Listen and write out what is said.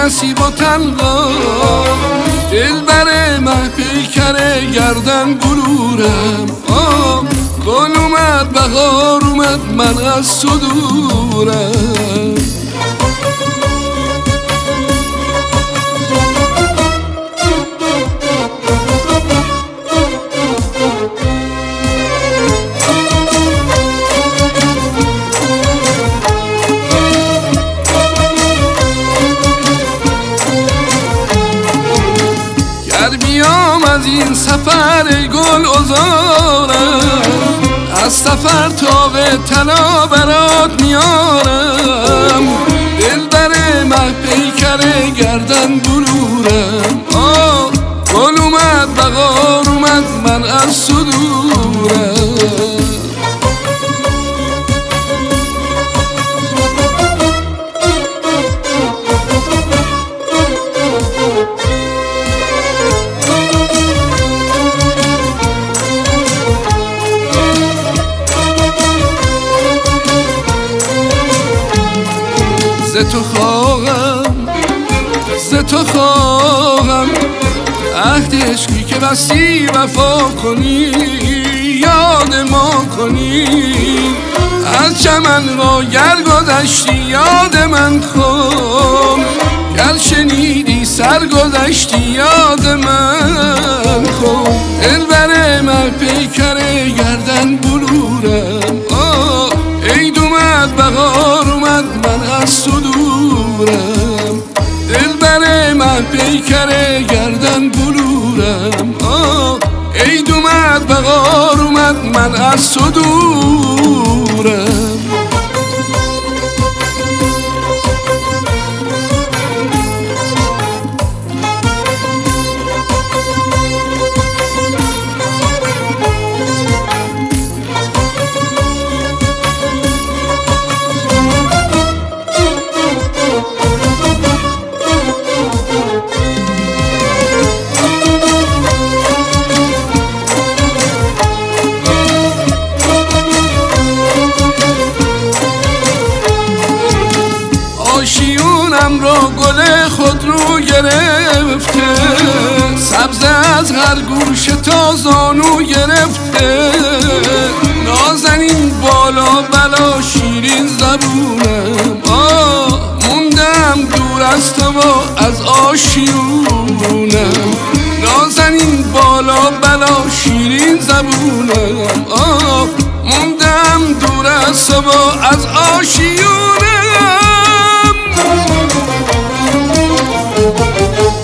نصیب و تنها، دلبر مه پیکر گردن بلورم. گل اومد بهار اومد من از تو دورم. گر بیام از این سفر گل ازارم، از سفر تاق طلا برات میارم. دلبر مه پیکر گردن بلورم. گل اومد بهار اومد من از تو دورم. ز تو خواهم عهد عشقی که بستی وفا کنی، یاد ما کنی. از چمن را گر گذشتی یاد من کن، گر شنیدی سر گذشتی یاد من کن. دلبر مه پیکر گردن بلورم. عید اومد بهار اومد من از تو دورم. دلبر مه پیکر گردن بلورم. عید اومد بهار اومد من از تو دورم. آشیونم را گل خود رو گرفته، سبز از هر گوشه تا زانو گرفته. نازنین بالا بلا شیرین زبونم. موندم دور از تو و از آشیونم. نازنین بالا بلا شیرین زبونم. موندم دور از تو و از آشیونم.